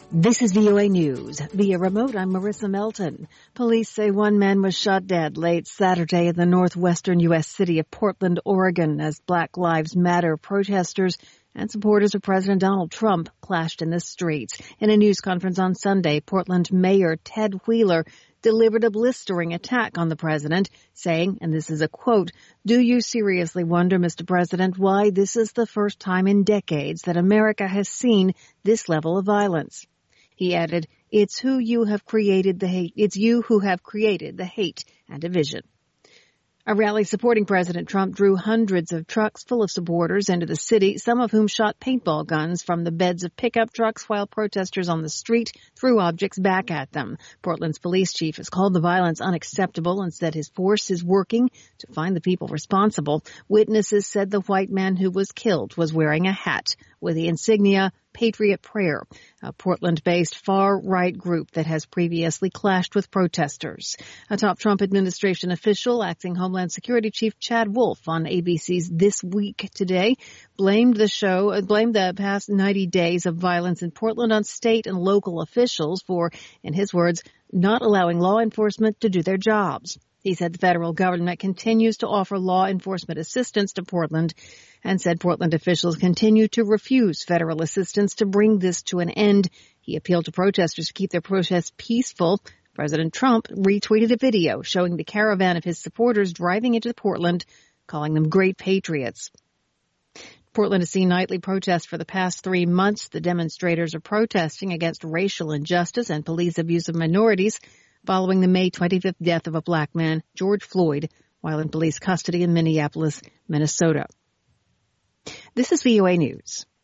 This is VOA News. Via remote, I'm Marissa Melton. Police say one man was shot dead late Saturday in the northwestern U.S. city of Portland, Oregon, as Black Lives Matter protesters and supporters of President Donald Trump clashed in the streets. In a news conference on Sunday, Portland Mayor Ted Wheeler delivered a blistering attack on the president, saying, and this is a quote, "Do you seriously wonder, Mr. President, why this is the first time in decades that America has seen this level of violence?" He added, "It's who you have created the hate. It's you who have created the hate and division." A rally supporting President Trump drew hundreds of trucks full of supporters into the city, some of whom shot paintball guns from the beds of pickup trucks while protesters on the street threw objects back at them. Portland's police chief has called the violence unacceptable and said his force is working to find the people responsible. Witnesses said the white man who was killed was wearing a hat with the insignia Patriot Prayer, a Portland-based far-right group that has previously clashed with protesters. A top Trump administration official, acting Homeland Security Chief Chad Wolf on ABC's This Week today, blamed the past 90 days of violence in Portland on state and local officials for, in his words, not allowing law enforcement to do their jobs. He said the federal government continues to offer law enforcement assistance to Portland and said Portland officials continue to refuse federal assistance to bring this to an end. He appealed to protesters to keep their protests peaceful. President Trump retweeted a video showing the caravan of his supporters driving into Portland, calling them great patriots. Portland has seen nightly protests for the past 3 months. The demonstrators are protesting against racial injustice and police abuse of minorities following the May 25th death of a black man, George Floyd, while in police custody in Minneapolis, Minnesota. This is VOA News.